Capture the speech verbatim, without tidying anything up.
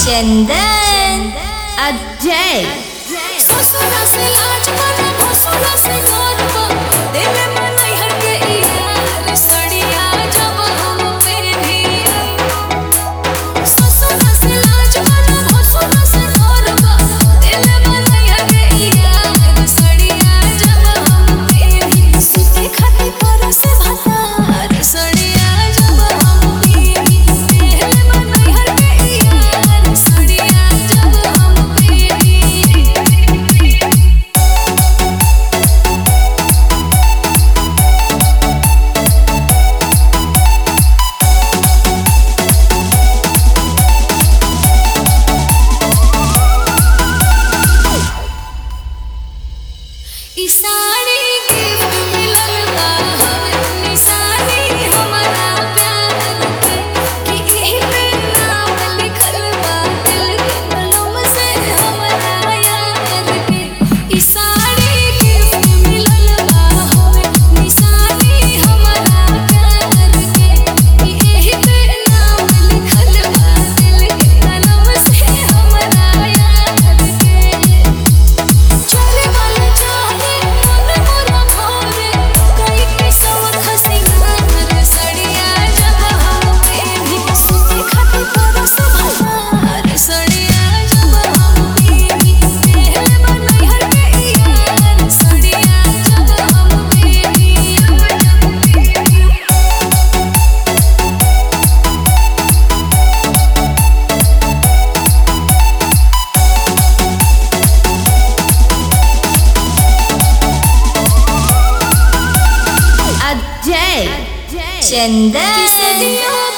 चंदन अजय ससुरा से लाज पर भसुरा से करबा दिल में नैहर के यार सड़िया जब हम पेनी ससुरा से लाज पर भसुरा से करबा दिल में नैहर के यार सड़िया जब हम पेनी सुते खाती पर से भातार सड़िया जब हम पेनी दिल में नैहर के यार सड़िया जब हम पेनी ई साड़ी गिफ्ट मिलल बा हमें निशानी हमारा प्यार के कि एही पे नाम लिखल बा दिल के कलम से हमारा यार के ई साड़ी गिफ्ट मिलल बा हमें निशानी हमारा प्यार के कि एही पे नाम लिखल बा दिल के कलम से हमारा यार के चले वाले जाने मन मोरा भोरे कई के सवत हसीना सड़िया जब हम पेनी सुते खाती पर सभार सड़िया जब हम पेनी दिल में नैहर के यार सड़िया जब हम पेनी जब पेनी अजय चंदन किसे दिया